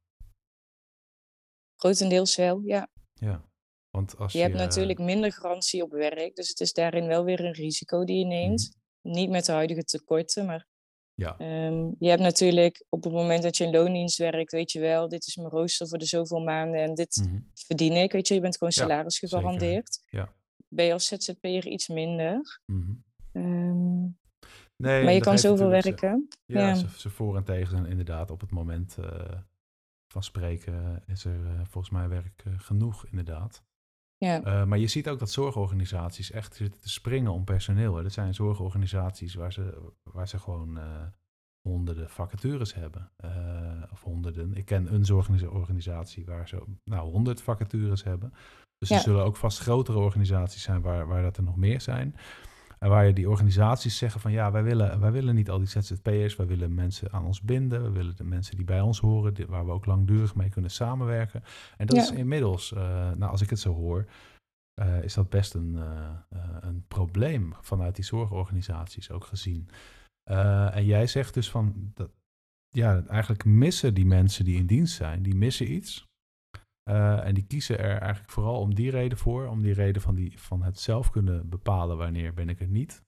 Grotendeels wel, ja. Ja, want als Je je... hebt natuurlijk minder garantie op werk, dus het is daarin wel weer een risico die je neemt. Mm-hmm. Niet met de huidige tekorten, maar Ja. um, je hebt natuurlijk op het moment dat je in loondienst werkt, weet je wel, dit is mijn rooster voor de zoveel maanden en dit mm-hmm. verdien ik, weet je, je bent gewoon salaris ja, gegarandeerd. Ja. Ben je als Z Z P'er iets minder. Mm-hmm. Um, nee, maar je kan zoveel werken. Ze, ja, ja. Ze, ze voor en tegen zijn inderdaad op het moment uh, van spreken is er uh, volgens mij werk uh, genoeg inderdaad. Ja. Uh, maar je ziet ook dat zorgorganisaties echt zitten te springen om personeel. Hè. Dat zijn zorgorganisaties waar ze, waar ze gewoon uh, honderden vacatures hebben. Uh, of honderden. Ik ken een zorgorganisatie waar ze nou honderd vacatures hebben. Dus ja. Er zullen ook vast grotere organisaties zijn waar, waar dat er nog meer zijn. En waar je die organisaties zeggen van ja, wij willen, wij willen niet al die Z Z P'ers, wij willen mensen aan ons binden, we willen de mensen die bij ons horen, die, waar we ook langdurig mee kunnen samenwerken. En dat ja. is inmiddels, uh, nou als ik het zo hoor, uh, is dat best een, uh, uh, een probleem vanuit die zorgorganisaties ook gezien. Uh, en jij zegt dus van, dat, ja, eigenlijk missen die mensen die in dienst zijn, die missen iets. Uh, en die kiezen er eigenlijk vooral om die reden voor, om die reden van, die, van het zelf kunnen bepalen wanneer ben ik er niet.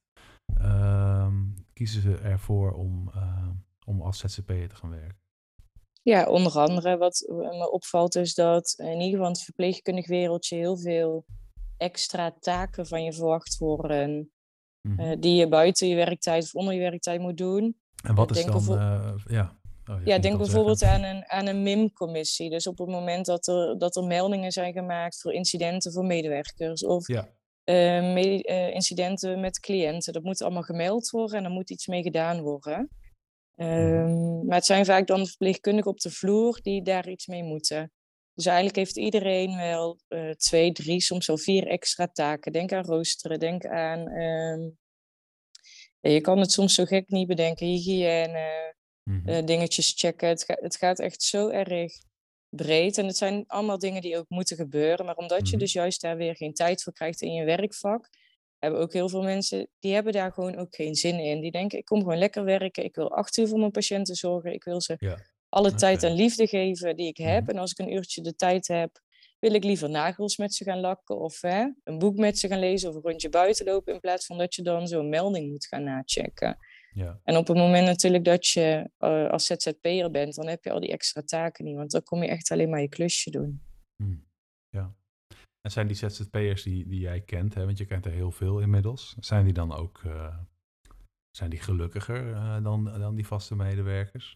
Uh, kiezen ze ervoor om, uh, om als Z Z P'er te gaan werken. Ja, onder andere wat me opvalt is dat in ieder geval in het verpleegkundig wereldje heel veel extra taken van je verwacht worden. Mm-hmm. Uh, die je buiten je werktijd of onder je werktijd moet doen. En wat uh, is dan, bijvo- uh, ja... Oh, ja, denk bijvoorbeeld aan een, aan een M I M-commissie. Dus op het moment dat er, dat er meldingen zijn gemaakt voor incidenten voor medewerkers of ja. uh, med- uh, incidenten met cliënten. Dat moet allemaal gemeld worden en er moet iets mee gedaan worden. Um, mm. Maar het zijn vaak dan de verpleegkundigen op de vloer die daar iets mee moeten. Dus eigenlijk heeft iedereen wel uh, twee, drie, soms wel vier extra taken. Denk aan roosteren, denk aan... Um, ja, je kan het soms zo gek niet bedenken, hygiëne... Mm-hmm. Uh, dingetjes checken. Het, ga, het gaat echt zo erg breed. En het zijn allemaal dingen die ook moeten gebeuren. Maar omdat mm-hmm. je dus juist daar weer geen tijd voor krijgt in je werkvak, hebben ook heel veel mensen, die hebben daar gewoon ook geen zin in. Die denken, ik kom gewoon lekker werken. Ik wil acht uur voor mijn patiënten zorgen. Ik wil ze ja. alle okay. tijd en liefde geven die ik heb. Mm-hmm. En als ik een uurtje de tijd heb, wil ik liever nagels met ze gaan lakken. Of hè, een boek met ze gaan lezen. Of een rondje buiten lopen. In plaats van dat je dan zo'n melding moet gaan nachecken. Ja. En op het moment natuurlijk dat je uh, als Z Z P'er bent, dan heb je al die extra taken niet. Want dan kom je echt alleen maar je klusje doen. Hmm. Ja. En zijn die Z Z P'ers die, die jij kent, hè, want je kent er heel veel inmiddels, zijn die dan ook uh, zijn die gelukkiger uh, dan, dan die vaste medewerkers?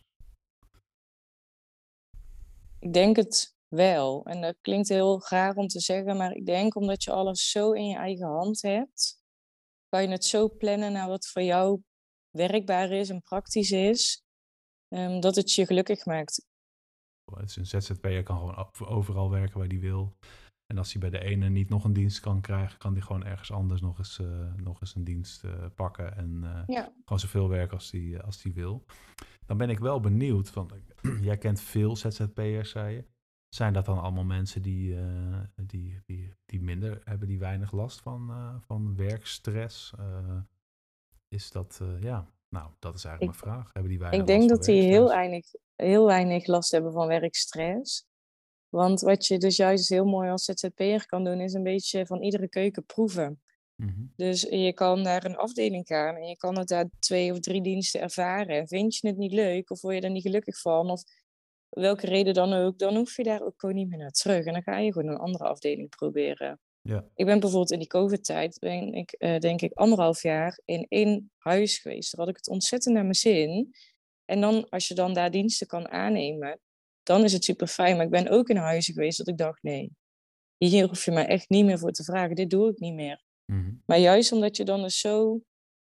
Ik denk het wel. En dat klinkt heel raar om te zeggen, maar ik denk omdat je alles zo in je eigen hand hebt, kan je het zo plannen naar wat voor jou werkbaar is en praktisch is, um, dat het je gelukkig maakt. Het is een Z Z P'er kan gewoon overal werken waar hij wil. En als hij bij de ene niet nog een dienst kan krijgen, kan hij gewoon ergens anders nog eens, uh, nog eens een dienst uh, pakken. En uh, ja. gewoon zoveel werken als hij als die wil. Dan ben ik wel benieuwd, want jij kent veel Z Z P'ers, zei je. Zijn dat dan allemaal mensen die, uh, die, die, die minder hebben, die weinig last van, uh, van werkstress? Uh, is dat, uh, ja, nou, dat is eigenlijk ik, mijn vraag. Hebben die weinig ik denk last van dat die werkstress? heel weinig, heel weinig last hebben van werkstress. Want wat je dus juist heel mooi als Z Z P'er kan doen, is een beetje van iedere keuken proeven. Mm-hmm. Dus je kan naar een afdeling gaan en je kan het daar twee of drie diensten ervaren. En vind je het niet leuk of word je er niet gelukkig van, of welke reden dan ook, dan hoef je daar ook gewoon niet meer naar terug. En dan ga je gewoon een andere afdeling proberen. Ja. Ik ben bijvoorbeeld in die COVID-tijd, ben ik uh, denk ik anderhalf jaar in één huis geweest. Daar had ik het ontzettend naar mijn zin. En dan, als je dan daar diensten kan aannemen, dan is het super fijn. Maar ik ben ook in huizen geweest dat ik dacht, nee, hier hoef je mij echt niet meer voor te vragen. Dit doe ik niet meer. Mm-hmm. Maar juist omdat je dan dus zo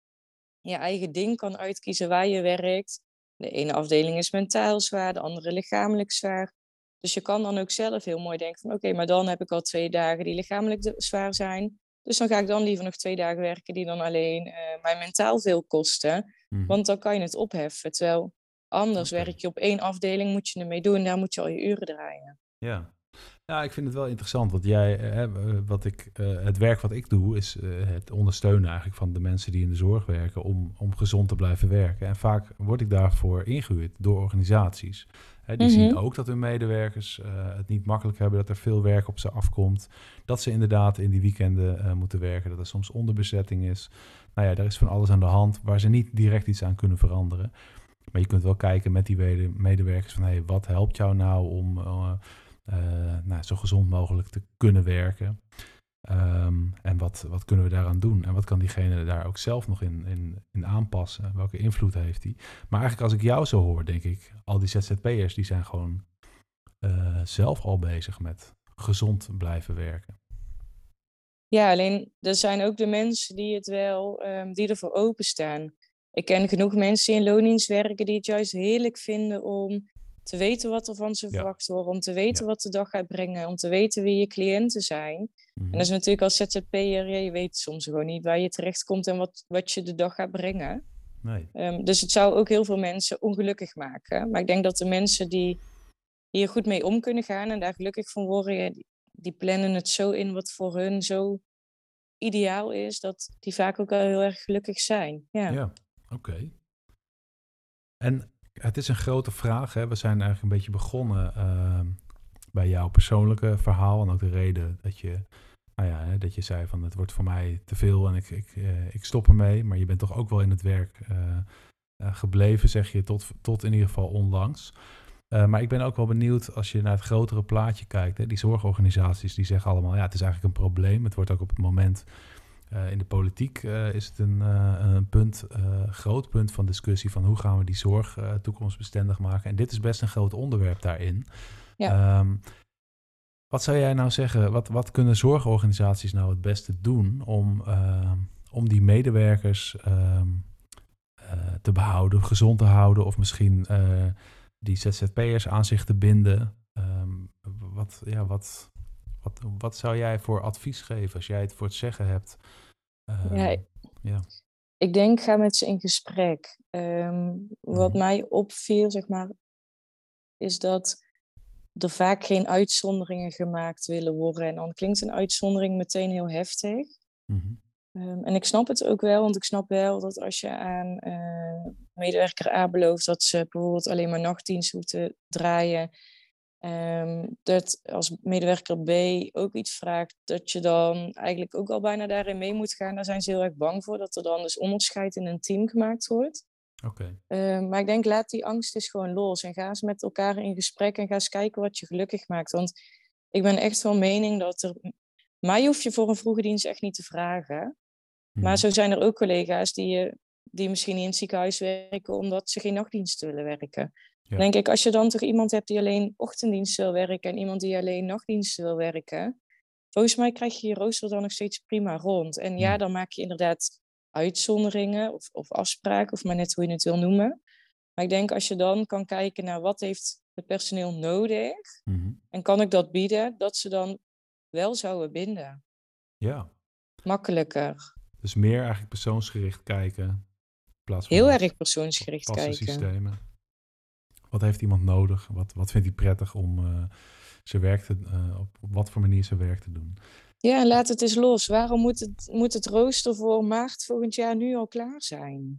je eigen ding kan uitkiezen waar je werkt. De ene afdeling is mentaal zwaar, de andere lichamelijk zwaar. Dus je kan dan ook zelf heel mooi denken van oké, okay, maar dan heb ik al twee dagen die lichamelijk zwaar zijn. Dus dan ga ik dan liever nog twee dagen werken die dan alleen uh, mij mentaal veel kosten. Mm-hmm. Want dan kan je het opheffen. Terwijl anders okay. werk je op één afdeling, moet je ermee doen. Daar moet je al je uren draaien. Ja. Ja, ik vind het wel interessant, want jij, hè, wat ik, uh, het werk wat ik doe is uh, het ondersteunen eigenlijk van de mensen die in de zorg werken om, om gezond te blijven werken. En vaak word ik daarvoor ingehuurd door organisaties. Hè, die mm-hmm. zien ook dat hun medewerkers uh, het niet makkelijk hebben, dat er veel werk op ze afkomt. Dat ze inderdaad in die weekenden uh, moeten werken, dat er soms onderbezetting is. Nou ja, daar is van alles aan de hand waar ze niet direct iets aan kunnen veranderen. Maar je kunt wel kijken met die medewerkers van, hé, hey, wat helpt jou nou om Uh, Uh, nou, zo gezond mogelijk te kunnen werken. Um, en wat, wat kunnen we daaraan doen? En wat kan diegene daar ook zelf nog in, in, in aanpassen? Welke invloed heeft die? Maar eigenlijk als ik jou zo hoor, denk ik, al die Z Z P'ers die zijn gewoon uh, zelf al bezig met gezond blijven werken. Ja, alleen er zijn ook de mensen die het wel, um, die ervoor openstaan. Ik ken genoeg mensen die in loondienst werken die het juist heerlijk vinden om te weten wat er van ze ja. verwacht wordt, om te weten ja. wat de dag gaat brengen, om te weten wie je cliënten zijn. Mm-hmm. En dat is natuurlijk als Z Z P'er, ja, je weet soms gewoon niet waar je terechtkomt en wat, wat je de dag gaat brengen. Nee. Um, dus het zou ook heel veel mensen ongelukkig maken. Maar ik denk dat de mensen die hier goed mee om kunnen gaan en daar gelukkig van worden, ja, die, die plannen het zo in wat voor hun zo ideaal is, dat die vaak ook wel heel erg gelukkig zijn. Ja, ja oké. Okay. En het is een grote vraag. Hè? We zijn eigenlijk een beetje begonnen uh, bij jouw persoonlijke verhaal. En ook de reden dat je, nou ja, hè, dat je zei van het wordt voor mij te veel en ik, ik, uh, ik stop ermee. Maar je bent toch ook wel in het werk uh, uh, gebleven, zeg je, tot, tot in ieder geval onlangs. Uh, maar ik ben ook wel benieuwd als je naar het grotere plaatje kijkt. Hè? Die zorgorganisaties die zeggen allemaal, ja, het is eigenlijk een probleem. Het wordt ook op het moment Uh, in de politiek uh, is het een, uh, een punt, uh, groot punt van discussie van hoe gaan we die zorg uh, toekomstbestendig maken. En dit is best een groot onderwerp daarin. Ja. Um, wat zou jij nou zeggen, wat, wat kunnen zorgorganisaties nou het beste doen om, uh, om die medewerkers uh, uh, te behouden, gezond te houden of misschien uh, die Z Z P'ers aan zich te binden? Um, wat, ja, wat, wat, wat zou jij voor advies geven als jij het voor het zeggen hebt? Uh, ja, ja, ik denk, ga met ze in gesprek. Um, wat mm-hmm. mij opviel, zeg maar, is dat er vaak geen uitzonderingen gemaakt willen worden. En dan klinkt een uitzondering meteen heel heftig. Mm-hmm. Um, en ik snap het ook wel, want ik snap wel dat als je aan uh, medewerker A belooft dat ze bijvoorbeeld alleen maar nachtdienst moeten draaien, Um, dat als medewerker B ook iets vraagt, dat je dan eigenlijk ook al bijna daarin mee moet gaan. Daar zijn ze heel erg bang voor, dat er dan dus onderscheid in een team gemaakt wordt. Oké. Uh, maar ik denk, laat die angst eens gewoon los. En ga eens met elkaar in gesprek en ga eens kijken wat je gelukkig maakt. Want ik ben echt van mening dat er... Mij hoef je voor een vroege dienst echt niet te vragen. Hmm. Maar zo zijn er ook collega's die, die misschien niet in het ziekenhuis werken omdat ze geen nachtdienst willen werken. Ja. Dan denk ik, als je dan toch iemand hebt die alleen ochtenddienst wil werken en iemand die alleen nachtdienst wil werken, volgens mij krijg je je rooster dan nog steeds prima rond. En ja, dan maak je inderdaad uitzonderingen of, of afspraken, of maar net hoe je het wil noemen. Maar ik denk, als je dan kan kijken naar wat heeft het personeel nodig, mm-hmm. en kan ik dat bieden, dat ze dan wel zouden binden. Ja. Makkelijker. Dus meer eigenlijk persoonsgericht kijken. In plaats van heel erg persoonsgericht kijken. systemen. Wat heeft iemand nodig? Wat, wat vindt hij prettig om uh, zijn werk te, uh, op, op wat voor manier zijn werk te doen? Ja, laat het eens los. Waarom moet het, moet het rooster voor maart volgend jaar nu al klaar zijn?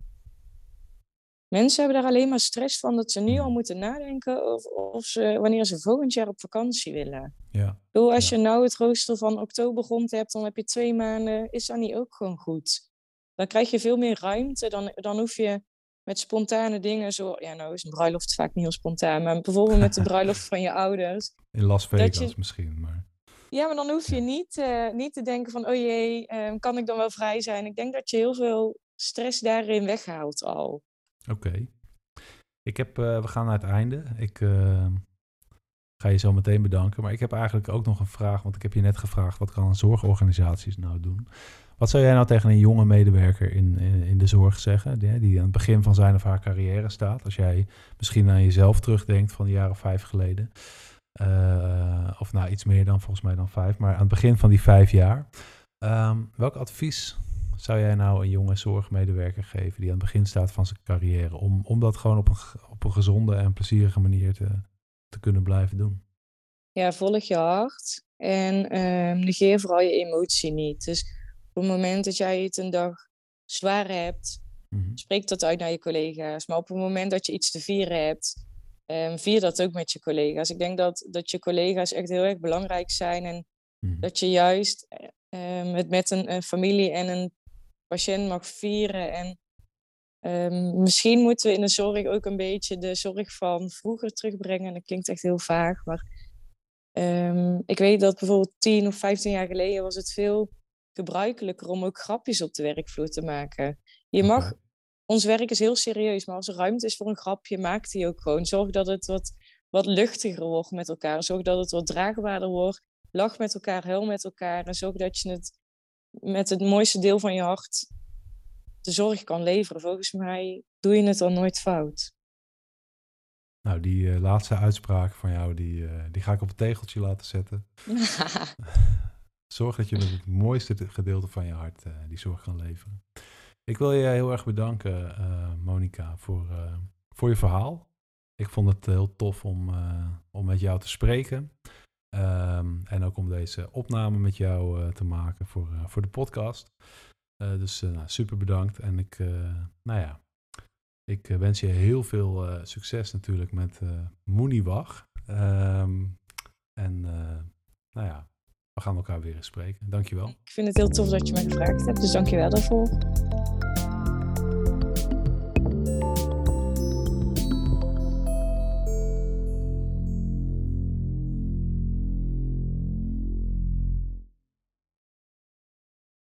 Mensen hebben daar alleen maar stress van dat ze nu al moeten nadenken of, of ze, wanneer ze volgend jaar op vakantie willen. Ja. Bedoel, als ja. je nou het rooster van oktober rond hebt, dan heb je twee maanden. Is dat niet ook gewoon goed? Dan krijg je veel meer ruimte. Dan, dan hoef je met spontane dingen zo... Ja, nou is een bruiloft vaak niet heel spontaan. Maar bijvoorbeeld met de bruiloft van je ouders. In Las Vegas je, misschien, maar... Ja, maar dan hoef je niet, uh, niet te denken van... Oh jee, uh, kan ik dan wel vrij zijn? Ik denk dat je heel veel stress daarin weghaalt al. Oké. Okay. Ik heb... Uh, we gaan naar het einde. Ik... Uh... ga je zo meteen bedanken. Maar ik heb eigenlijk ook nog een vraag, want ik heb je net gevraagd, wat kan zorgorganisaties nou doen? Wat zou jij nou tegen een jonge medewerker in, in, in de zorg zeggen, die, die aan het begin van zijn of haar carrière staat? Als jij misschien aan jezelf terugdenkt van de jaren vijf geleden. Uh, of nou, iets meer dan, volgens mij dan vijf. Maar aan het begin van die vijf jaar. Um, welk advies zou jij nou een jonge zorgmedewerker geven die aan het begin staat van zijn carrière? Om, om dat gewoon op een, op een gezonde en plezierige manier te... te kunnen blijven doen? Ja, volg je hart en uh, negeer vooral je emotie niet. Dus op het moment dat jij het een dag zwaar hebt, mm-hmm. spreek dat uit naar je collega's. Maar op het moment dat je iets te vieren hebt, um, vier dat ook met je collega's. Ik denk dat, dat je collega's echt heel erg belangrijk zijn en mm-hmm. dat je juist um, het met een, een familie en een patiënt mag vieren. En Um, misschien moeten we in de zorg ook een beetje de zorg van vroeger terugbrengen. Dat klinkt echt heel vaag, maar um, ik weet dat bijvoorbeeld tien of vijftien jaar geleden was het veel gebruikelijker om ook grapjes op de werkvloer te maken. Je mag, okay. Ons werk is heel serieus, maar als er ruimte is voor een grapje, maak die ook gewoon. Zorg dat het wat, wat luchtiger wordt met elkaar. Zorg dat het wat draagbaarder wordt. Lach met elkaar, huil met elkaar en zorg dat je het met het mooiste deel van je hart de zorg kan leveren. Volgens mij doe je het dan nooit fout. Nou, die uh, laatste uitspraak van jou, die, uh, die ga ik op het tegeltje laten zetten. Zorg dat je met het mooiste gedeelte van je hart uh, die zorg kan leveren. Ik wil je heel erg bedanken, uh, Monica, voor, uh, voor je verhaal. Ik vond het heel tof om, uh, om met jou te spreken. Um, en ook om deze opname met jou uh, te maken voor, uh, voor de podcast. Uh, dus uh, nou, super bedankt. En ik, uh, nou ja, ik uh, wens je heel veel uh, succes natuurlijk met uh, Moeniewag. Um, en uh, nou ja, we gaan elkaar weer eens spreken. Dankjewel. Ik vind het heel tof dat je mij gevraagd hebt, dus dankjewel daarvoor.